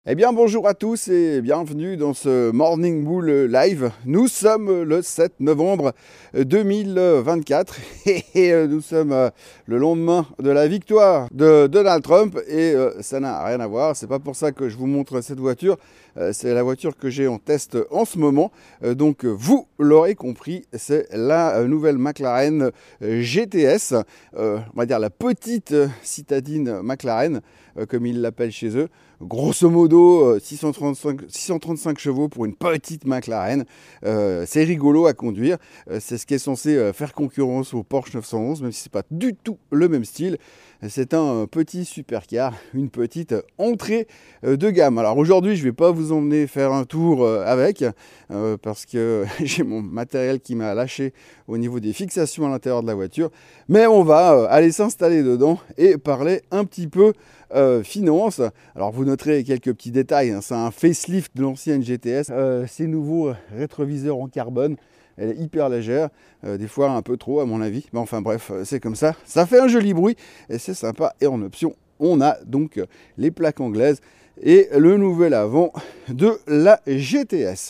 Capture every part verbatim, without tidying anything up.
Eh bien, bonjour à tous et bienvenue dans ce Morning Bull Live. Nous sommes le sept novembre deux mille vingt-quatre et nous sommes le lendemain de la victoire de Donald Trump et ça n'a rien à voir. C'est pas pour ça que je vous montre cette voiture. C'est la voiture que j'ai en test en ce moment. Donc, vous l'aurez compris, c'est la nouvelle McLaren G T S. On va dire la petite citadine McLaren, comme ils l'appellent chez eux. Grosso modo, six cent trente-cinq, six cent trente-cinq chevaux pour une petite McLaren. Euh, c'est rigolo à conduire. Euh, c'est ce qui est censé euh, faire concurrence au Porsche neuf cent onze, même si ce n'est pas du tout le même style. C'est un petit supercar, une petite entrée euh, de gamme. Alors aujourd'hui, je ne vais pas vous emmener faire un tour euh, avec, euh, parce que j'ai mon matériel qui m'a lâché au niveau des fixations à l'intérieur de la voiture. Mais on va euh, aller s'installer dedans et parler un petit peu Euh, finance. Alors vous noterez quelques petits détails, hein. C'est un facelift de l'ancienne G T S. Euh, ces nouveaux rétroviseurs en carbone, elle est hyper légère, euh, des fois un peu trop à mon avis, mais enfin bref, c'est comme ça. Ça fait un joli bruit et c'est sympa. Et en option, on a donc les plaques anglaises et le nouvel avant de la G T S.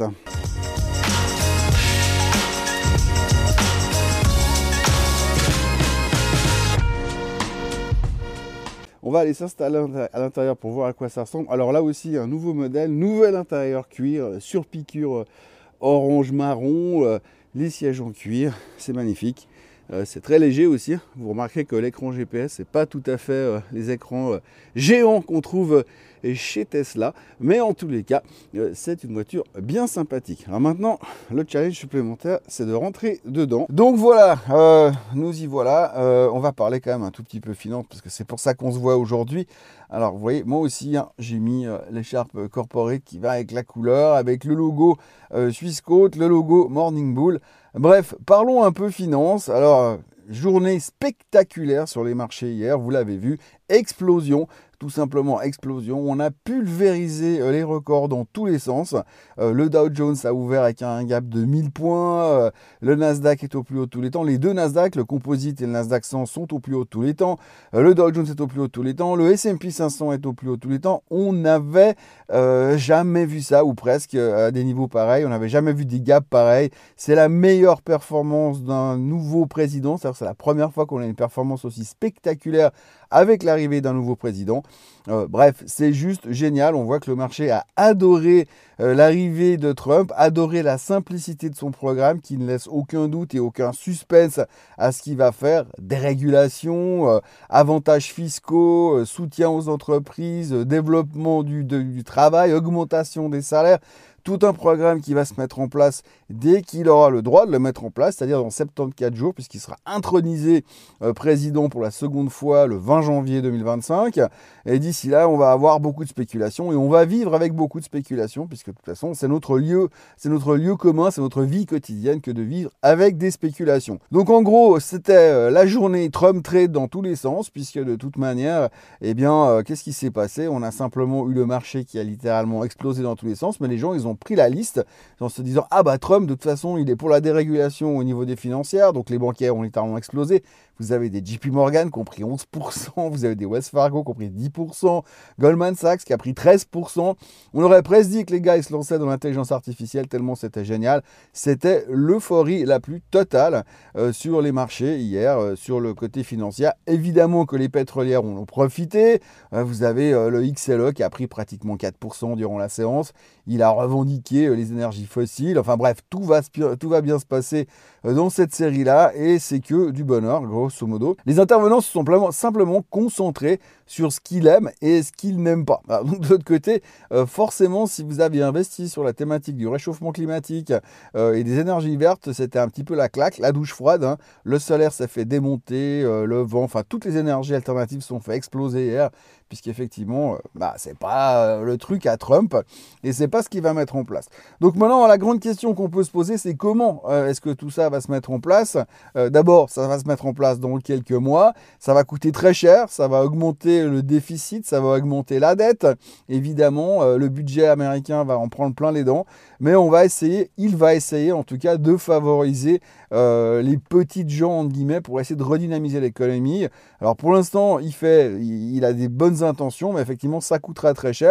On va aller s'installer à l'intérieur pour voir à quoi ça ressemble. Alors là aussi, un nouveau modèle, nouvel intérieur cuir, sur piqûre orange marron, les sièges en cuir, c'est magnifique. C'est très léger aussi. Vous remarquerez que l'écran G P S, c'est pas tout à fait les écrans géants qu'on trouve chez Tesla, mais en tous les cas, c'est une voiture bien sympathique. Alors maintenant, le challenge supplémentaire, c'est de rentrer dedans. Donc voilà, euh, nous y voilà. Euh, on va parler quand même un tout petit peu finance, parce que c'est pour ça qu'on se voit aujourd'hui. Alors vous voyez, moi aussi, hein, j'ai mis euh, l'écharpe corporate qui va avec la couleur, avec le logo euh, Swissquote, le logo Morning Bull. Bref, parlons un peu finance. Alors, journée spectaculaire sur les marchés hier, vous l'avez vu, explosion. Tout simplement explosion. On a pulvérisé les records dans tous les sens. Euh, le Dow Jones a ouvert avec un gap de mille points. Euh, le Nasdaq est au plus haut de tous les temps. Les deux Nasdaq, le Composite et le Nasdaq cent, sont au plus haut de tous les temps. Euh, le Dow Jones est au plus haut de tous les temps. Le S and P cinq cents est au plus haut de tous les temps. On n'avait euh, jamais vu ça, ou presque, à des niveaux pareils. On n'avait jamais vu des gaps pareils. C'est la meilleure performance d'un nouveau président. C'est-à-dire que c'est la première fois qu'on a une performance aussi spectaculaire avec l'arrivée d'un nouveau président. Euh, bref, c'est juste génial. On voit que le marché a adoré euh, l'arrivée de Trump, adoré la simplicité de son programme qui ne laisse aucun doute et aucun suspense à ce qu'il va faire. Dérégulation, euh, avantages fiscaux, euh, soutien aux entreprises, euh, développement du, de, du travail, augmentation des salaires. Tout un programme qui va se mettre en place dès qu'il aura le droit de le mettre en place, c'est-à-dire dans soixante-quatorze jours, puisqu'il sera intronisé euh, président pour la seconde fois le vingt janvier deux mille vingt-cinq. Et d'ici là, on va avoir beaucoup de spéculations et on va vivre avec beaucoup de spéculations, puisque de toute façon, c'est notre lieu, c'est notre lieu commun, c'est notre vie quotidienne que de vivre avec des spéculations. Donc en gros, c'était euh, la journée Trump trade dans tous les sens, puisque de toute manière, eh bien, euh, qu'est-ce qui s'est passé? On a simplement eu le marché qui a littéralement explosé dans tous les sens, mais les gens, ils ont pris la liste en se disant « Ah bah Trump, de toute façon, il est pour la dérégulation au niveau des financières, donc les banquières ont littéralement explosé. » Vous avez des J P Morgan qui ont pris onze pour cent, vous avez des Wells Fargo qui ont pris dix pour cent, Goldman Sachs qui a pris treize pour cent. On aurait presque dit que les gars ils se lançaient dans l'intelligence artificielle tellement c'était génial. C'était l'euphorie la plus totale euh, sur les marchés hier, euh, sur le côté financier. Évidemment que les pétrolières en ont profité. Euh, vous avez euh, le X L E qui a pris pratiquement quatre pour cent durant la séance. Il a revendiqué euh, les énergies fossiles. Enfin bref, tout va, tout va bien se passer euh, dans cette série-là et c'est que du bonheur, grosso modo. Les intervenants se sont simplement, simplement concentrés sur ce qu'il aime et ce qu'il n'aime pas. Alors, donc, de l'autre côté, euh, forcément, si vous aviez investi sur la thématique du réchauffement climatique euh, et des énergies vertes, c'était un petit peu la claque, la douche froide. Hein. Le solaire s'est fait démonter, euh, le vent, enfin toutes les énergies alternatives se sont fait exploser hier, puisqu'effectivement, euh, bah, c'est pas euh, le truc à Trump et c'est pas ce qu'il va mettre en place. Donc maintenant, la grande question qu'on peut se poser, c'est comment euh, est-ce que tout ça va se mettre en place? euh, D'abord, ça va se mettre en place dans quelques mois, ça va coûter très cher, ça va augmenter le déficit, ça va augmenter la dette. Évidemment, euh, le budget américain va en prendre plein les dents, mais on va essayer, il va essayer en tout cas de favoriser euh, les petites gens, entre guillemets, pour essayer de redynamiser l'économie. Alors pour l'instant, il fait, il a des bonnes intentions, mais effectivement, ça coûtera très cher.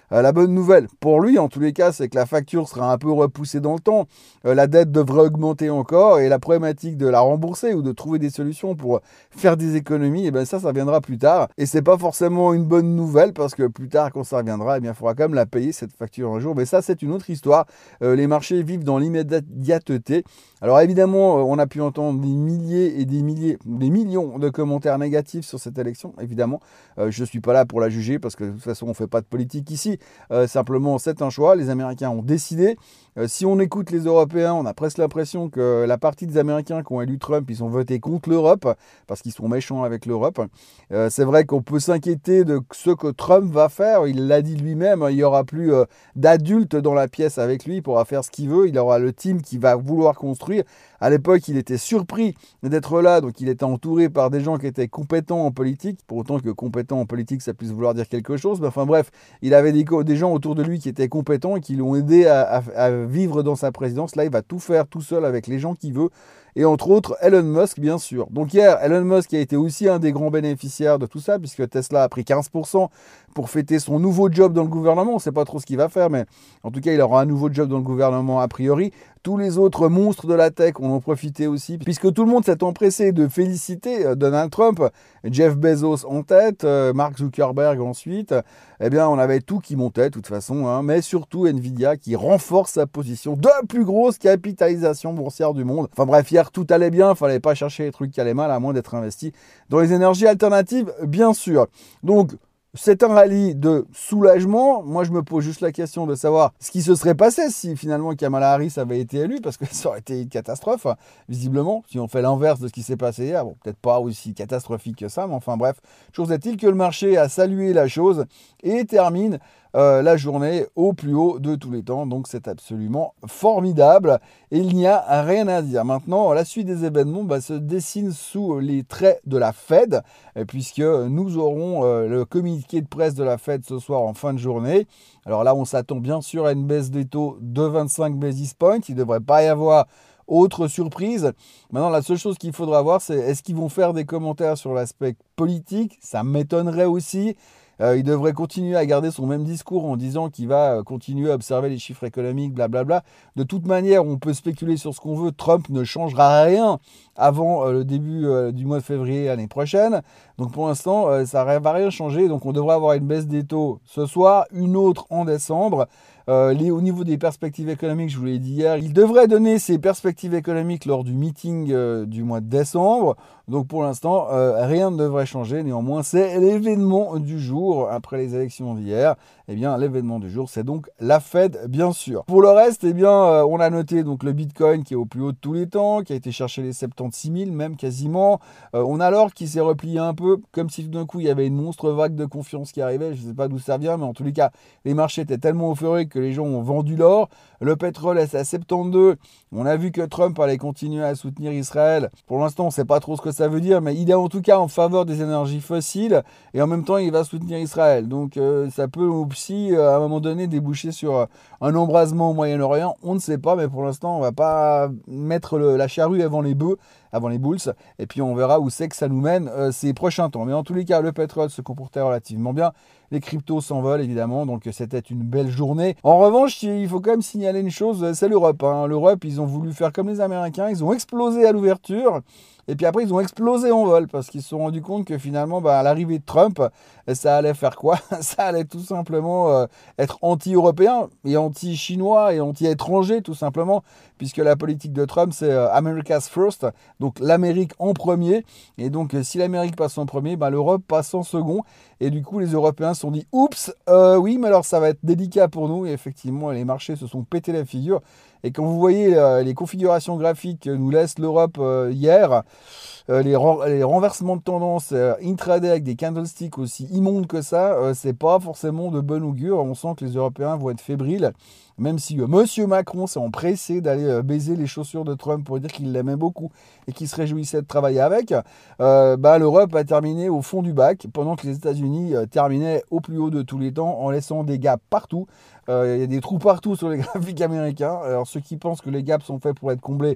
Euh, la bonne nouvelle, pour lui, en tous les cas, c'est que la facture sera un peu repoussée dans le temps. Euh, la dette devrait augmenter encore et la problématique de la rembourser ou de trouver des solutions pour faire des économies, et bien ça, ça viendra plus tard. Et c'est pas forcément une bonne nouvelle parce que plus tard, quand ça reviendra, eh bien, il faudra quand même la payer, cette facture un jour. Mais ça, c'est une autre histoire. Euh, les marchés vivent dans l'immédiateté. Alors évidemment, on a pu entendre des milliers et des milliers, des millions de commentaires négatifs sur cette élection, évidemment. Euh, je ne suis pas là pour la juger parce que de toute façon, on ne fait pas de politique ici. Euh, simplement, c'est un choix. Les Américains ont décidé. Euh, si on écoute les Européens, on a presque l'impression que la partie des Américains qui ont élu Trump, ils ont voté contre l'Europe parce qu'ils sont méchants avec l'Europe. Euh, c'est vrai qu'on peut s'inquiéter de ce que Trump va faire. Il l'a dit lui-même, il n'y aura plus euh, d'adultes dans la pièce avec lui. Il pourra faire ce qu'il veut. Il aura le team qui va vouloir construire. À l'époque, il était surpris d'être là, donc il était entouré par des gens qui étaient compétents en politique, pour autant que compétent en politique, ça puisse vouloir dire quelque chose. Mais enfin bref, il avait des, des gens autour de lui qui étaient compétents et qui l'ont aidé à, à, à vivre dans sa présidence. Là, il va tout faire tout seul avec les gens qu'il veut. Et entre autres, Elon Musk, bien sûr. Donc hier, Elon Musk a été aussi un des grands bénéficiaires de tout ça, puisque Tesla a pris quinze pour cent pour fêter son nouveau job dans le gouvernement. On ne sait pas trop ce qu'il va faire, mais en tout cas, il aura un nouveau job dans le gouvernement a priori. Tous les autres monstres de la tech en ont profité aussi, puisque tout le monde s'est empressé de féliciter Donald Trump, Jeff Bezos en tête, Mark Zuckerberg ensuite. Eh bien, on avait tout qui montait de toute façon, hein, mais surtout Nvidia qui renforce sa position de plus grosse capitalisation boursière du monde. Enfin bref, hier, tout allait bien, il ne fallait pas chercher les trucs qui allaient mal, à moins d'être investi dans les énergies alternatives, bien sûr. Donc, c'est un rallye de soulagement. Moi, je me pose juste la question de savoir ce qui se serait passé si finalement Kamala Harris avait été élue, parce que ça aurait été une catastrophe, visiblement, si on fait l'inverse de ce qui s'est passé hier. Bon, peut-être pas aussi catastrophique que ça, mais enfin bref. Chose est-il que le marché a salué la chose et termine Euh, la journée au plus haut de tous les temps. Donc c'est absolument formidable et il n'y a rien à dire. Maintenant, la suite des événements bah, se dessine sous les traits de la Fed, puisque nous aurons euh, le communiqué de presse de la Fed ce soir en fin de journée. Alors là, on s'attend bien sûr à une baisse des taux de vingt-cinq basis points. Il ne devrait pas y avoir autre surprise. Maintenant, la seule chose qu'il faudra voir, c'est est-ce qu'ils vont faire des commentaires sur l'aspect politique? Ça m'étonnerait aussi. Euh, il devrait continuer à garder son même discours en disant qu'il va continuer à observer les chiffres économiques, blablabla. De toute manière, on peut spéculer sur ce qu'on veut. Trump ne changera rien avant euh, le début euh, du mois de février l'année prochaine. Donc pour l'instant, euh, ça ne va rien changer. Donc on devrait avoir une baisse des taux ce soir, une autre en décembre. Euh, les, au niveau des perspectives économiques, je vous l'ai dit hier, il devrait donner ses perspectives économiques lors du meeting euh, du mois de décembre. Donc pour l'instant, euh, rien ne devrait changer. Néanmoins, c'est l'événement du jour après les élections d'hier. Eh bien, l'événement du jour, c'est donc la Fed, bien sûr. Pour le reste, eh bien, euh, on a noté donc le Bitcoin qui est au plus haut de tous les temps, qui a été chercher les soixante-seize mille même quasiment. Euh, on a l'or qui s'est replié un peu, comme si tout d'un coup il y avait une monstre vague de confiance qui arrivait. Je ne sais pas d'où ça vient, mais en tous les cas, les marchés étaient tellement euphoriques que les gens ont vendu l'or. Le pétrole est à soixante-douze. On a vu que Trump allait continuer à soutenir Israël. Pour l'instant, on ne sait pas trop ce que ça veut dire, mais il est en tout cas en faveur des énergies fossiles et en même temps, il va soutenir Israël. Donc, euh, ça peut aussi, euh, à un moment donné, déboucher sur euh, un embrasement au Moyen-Orient. On ne sait pas, mais pour l'instant, on ne va pas mettre le, la charrue avant les bœufs, avant les boules. Et puis, on verra où c'est que ça nous mène euh, ces prochains temps. Mais en tous les cas, le pétrole se comportait relativement bien. Les cryptos s'envolent évidemment, donc c'était une belle journée. En revanche, il faut quand même signaler une chose, c'est l'Europe. Hein. L'Europe, ils ont voulu faire comme les Américains, ils ont explosé à l'ouverture. Et puis après, ils ont explosé en vol parce qu'ils se sont rendus compte que finalement, bah, à l'arrivée de Trump, ça allait faire quoi? Ça allait tout simplement euh, être anti-européen et anti-chinois et anti-étranger tout simplement, puisque la politique de Trump, c'est euh, America's First, donc l'Amérique en premier. Et donc, si l'Amérique passe en premier, bah, l'Europe passe en second. Et du coup, les Européens se sont dit, oups, euh, oui, mais alors ça va être délicat pour nous. Et effectivement, les marchés se sont pété la figure. Et quand vous voyez euh, les configurations graphiques que nous laisse l'Europe euh, hier, euh, les, ren- les renversements de tendance euh, intraday avec des candlesticks aussi immondes que ça, euh, c'est pas forcément de bon augure. On sent que les Européens vont être fébriles, même si euh, Monsieur Macron s'est empressé d'aller euh, baiser les chaussures de Trump pour dire qu'il l'aimait beaucoup et qu'il se réjouissait de travailler avec. Euh, bah, L'Europe a terminé au fond du bac, pendant que les États-Unis euh, terminaient au plus haut de tous les temps en laissant des gaps partout. Il euh, y a des trous partout sur les graphiques américains. Alors ceux qui pensent que les gaps sont faits pour être comblés,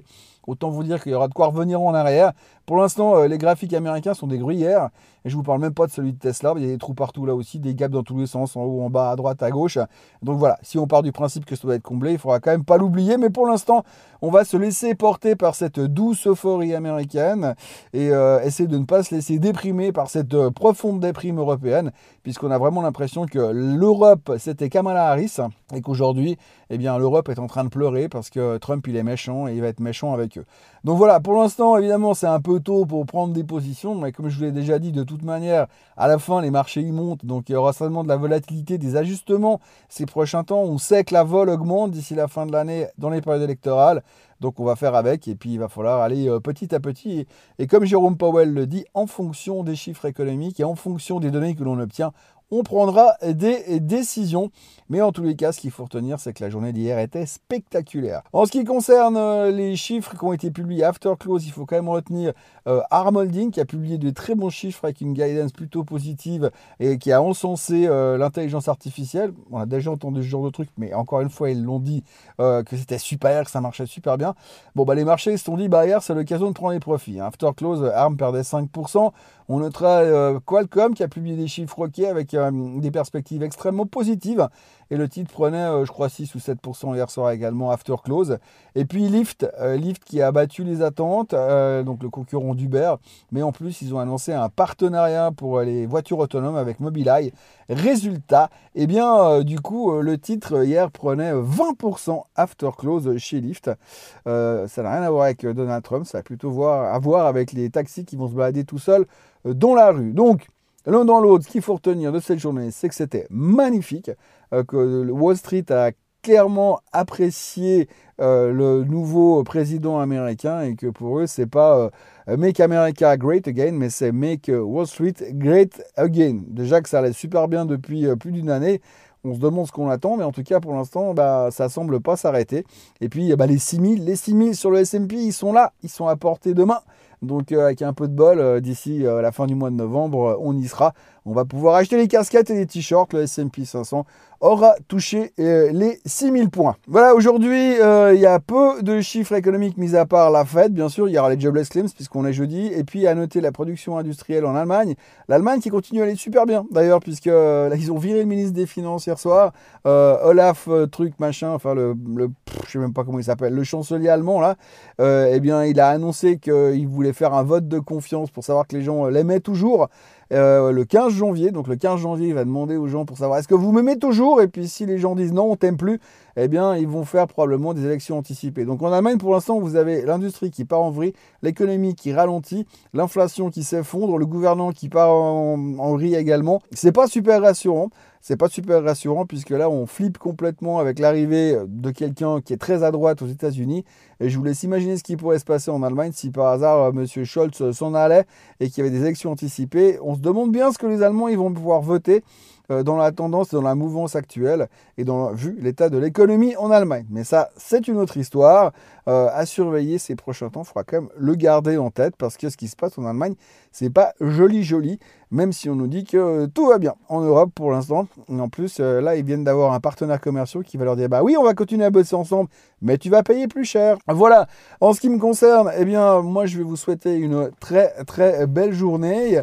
Autant vous dire qu'il y aura de quoi revenir en arrière. Pour l'instant, euh, les graphiques américains sont des gruyères. Et je vous parle même pas de celui de Tesla. Il y a des trous partout là aussi, des gaps dans tous les sens, en haut, en bas, à droite, à gauche. Donc voilà, si on part du principe que ça doit être comblé, il faudra quand même pas l'oublier. Mais pour l'instant, on va se laisser porter par cette douce euphorie américaine et euh, essayer de ne pas se laisser déprimer par cette euh, profonde déprime européenne, puisqu'on a vraiment l'impression que l'Europe, c'était Kamala Harris, et qu'aujourd'hui, eh bien, l'Europe est en train de pleurer parce que Trump, il est méchant et il va être méchant avec eux. Donc voilà, pour l'instant, évidemment, c'est un peu tôt pour prendre des positions, mais comme je vous l'ai déjà dit, de toute manière, à la fin, les marchés y montent, donc il y aura certainement de la volatilité, des ajustements ces prochains temps. On sait que la vol augmente d'ici la fin de l'année dans les périodes électorales, donc on va faire avec, et puis il va falloir aller euh, petit à petit. Et, et comme Jérôme Powell le dit, en fonction des chiffres économiques et en fonction des données que l'on obtient, on prendra des décisions. Mais en tous les cas, ce qu'il faut retenir, c'est que la journée d'hier était spectaculaire. En ce qui concerne euh, les chiffres qui ont été publiés after close, il faut quand même retenir euh, Arm Holding qui a publié de très bons chiffres avec une guidance plutôt positive et qui a encensé euh, l'intelligence artificielle. On a déjà entendu ce genre de truc, mais encore une fois, ils l'ont dit euh, que c'était super, que ça marchait super bien. Bon, bah les marchés ils se sont dit, bah hier, c'est l'occasion de prendre les profits. After close, Arm perdait cinq pour cent. On notera euh, Qualcomm qui a publié des chiffres ok avec euh, des perspectives extrêmement positives. Et le titre prenait, euh, je crois, six ou sept pour cent hier soir également, after close. Et puis Lyft, euh, Lyft qui a battu les attentes, euh, donc le concurrent d'Uber. Mais en plus, ils ont annoncé un partenariat pour les voitures autonomes avec Mobileye. Résultat, eh bien, euh, du coup, euh, le titre hier prenait vingt pour cent after close chez Lyft. Euh, ça n'a rien à voir avec Donald Trump, ça a plutôt voir, à voir avec les taxis qui vont se balader tout seuls euh, dans la rue. Donc, l'un dans l'autre, ce qu'il faut retenir de cette journée, c'est que c'était magnifique, euh, que Wall Street a clairement apprécié euh, le nouveau président américain et que pour eux, c'est pas euh, Make America Great Again, mais c'est Make Wall Street Great Again. Déjà que ça allait super bien depuis euh, plus d'une année. On se demande ce qu'on attend, mais en tout cas, pour l'instant, bah, ça semble pas s'arrêter. Et puis, bah, les six mille, les six mille sur le S and P, ils sont là, ils sont à portée de main. Donc, euh, avec un peu de bol, euh, d'ici euh, la fin du mois de novembre, euh, on y sera. On va pouvoir acheter les casquettes et les t-shirts. Le S and P cinq cents aura touché euh, les six mille points. Voilà, aujourd'hui, il euh, y a peu de chiffres économiques, mis à part la Fed. Bien sûr, il y aura les jobless claims, puisqu'on est jeudi. Et puis, à noter la production industrielle en Allemagne. L'Allemagne qui continue à aller super bien, d'ailleurs, puisque euh, là, ils ont viré le ministre des Finances hier soir. Euh, Olaf, euh, truc, machin, enfin, le, le pff, je sais même pas comment il s'appelle, le chancelier allemand, là, euh, eh bien, il a annoncé qu'il voulait faire un vote de confiance pour savoir que les gens l'aimaient toujours. Euh, le quinze janvier, donc le quinze janvier, il va demander aux gens pour savoir est-ce que vous m'aimez toujours, et puis si les gens disent non, on t'aime plus, eh bien ils vont faire probablement des élections anticipées. Donc en Allemagne, pour l'instant, vous avez l'industrie qui part en vrille, l'économie qui ralentit, l'inflation qui s'effondre, le gouvernement qui part en, en vrille également. C'est pas super rassurant. C'est pas super rassurant puisque là, on flippe complètement avec l'arrivée de quelqu'un qui est très à droite aux États-Unis. Et je vous laisse imaginer ce qui pourrait se passer en Allemagne si par hasard M. Scholz s'en allait et qu'il y avait des élections anticipées. On se demande bien ce que les Allemands ils vont pouvoir voter dans la tendance, dans la mouvance actuelle et dans, vu l'état de l'économie en Allemagne. Mais ça, c'est une autre histoire euh, à surveiller ces prochains temps. Il faudra quand même le garder en tête parce que ce qui se passe en Allemagne, c'est pas joli joli, même si on nous dit que euh, tout va bien en Europe pour l'instant. Et en plus, euh, là, ils viennent d'avoir un partenaire commercial qui va leur dire, bah oui, on va continuer à bosser ensemble, mais tu vas payer plus cher. Voilà. En ce qui me concerne, eh bien, moi, je vais vous souhaiter une très, très belle journée.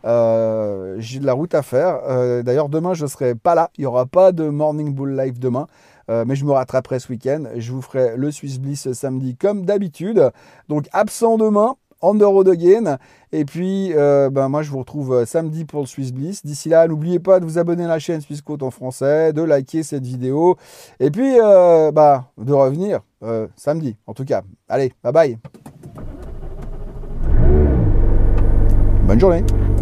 Euh, j'ai de la route à faire. Euh, d'ailleurs, demain, je ne serai pas là. Il n'y aura pas de Morning Bull Live demain. Euh, mais je me rattraperai ce week-end. Je vous ferai le Swiss Bliss samedi comme d'habitude. Donc, absent demain. On the road again. Et puis, euh, ben, moi, je vous retrouve samedi pour le Swiss Bliss. D'ici là, n'oubliez pas de vous abonner à la chaîne Swissquote en français, de liker cette vidéo. Et puis, euh, bah, de revenir euh, samedi, en tout cas. Allez, bye bye. Bonne journée.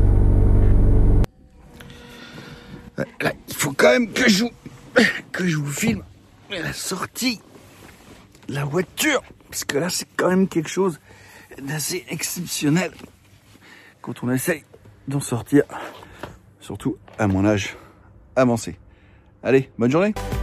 Là, il faut quand même que je vous, que je vous filme la sortie de la voiture. Parce que là, c'est quand même quelque chose d'assez exceptionnel quand on essaye d'en sortir. Surtout à mon âge avancé. Allez, bonne journée.